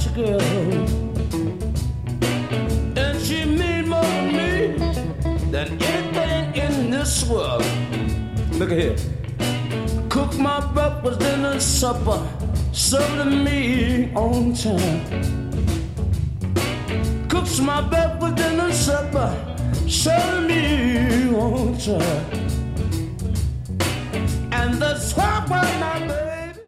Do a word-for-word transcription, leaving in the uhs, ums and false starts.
special girl, and she mean more to me than anything in this world. Look at here. Cook my breakfast, dinner, supper, serve to me on time. Cooks my breakfast, dinner, supper, serve to me on time. And that's why